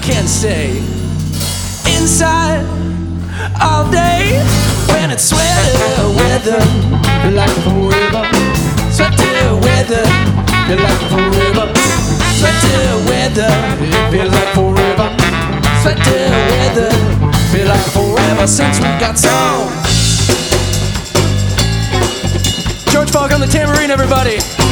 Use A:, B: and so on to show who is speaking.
A: can't stay inside all day. When it's sweater weather, feel like forever. Sweater weather, feel like forever. Sweater weather, feel like forever. Sweater weather, feel like forever since we got some. George Falk on the tambourine, everybody.